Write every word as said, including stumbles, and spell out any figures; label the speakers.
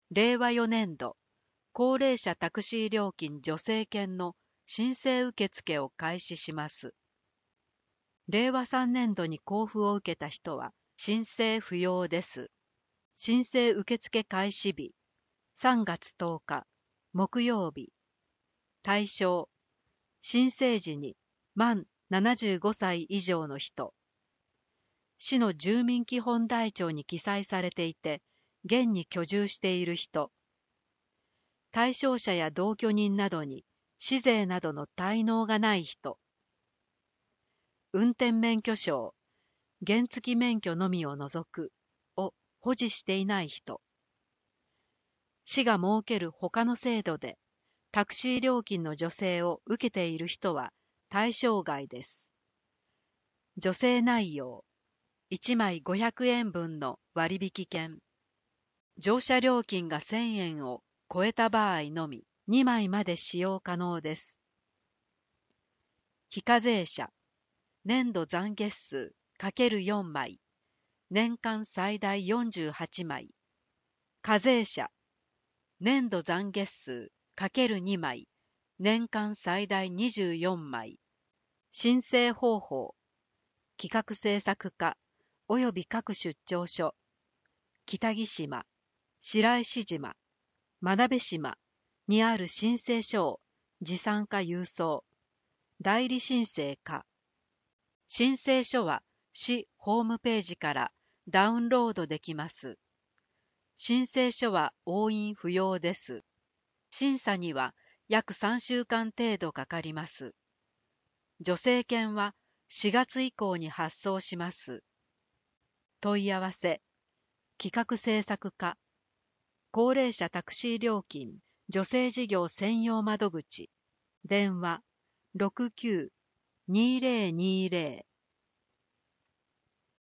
Speaker 1: れいわよねんど、高齢者タクシー料金助成券の申請受付を開始します。れいわさんねんどに交付を受けた人は申請不要です。申請受付開始日、さんがつとおか、木曜日。対象、申請時に満ななじゅうごさい以上の人。市の住民基本台帳に記載されていて、現に居住している人。対象者や同居人などに市税などの滞納がない人。運転免許証、原付免許のみを除くを保持していない人。市が設ける他の制度でタクシー料金の助成を受けている人は対象外です。助成内容、いちまいごひゃくえんぶんの割引券。乗車料金がせんえんを超えた場合のみにまいまで使用可能です。非課税者、年度残月数 ×よん 枚、年間最大よんじゅうはちまい。課税者、年度残月数 ×に 枚、年間最大にじゅうよんまい。申請方法、企画制作課及び各出張所、北木島、白石島、真鍋島にある申請書を持参か郵送、代理申請か。申請書は市ホームページからダウンロードできます。申請書は押印不要です。審査には約さんしゅうかん程度かかります。助成券はしがつ以降に発送します。問い合わせ、企画制作課、高齢者タクシー料金助成事業専用窓口、電話 ろくきゅう にーぜろにーぜろ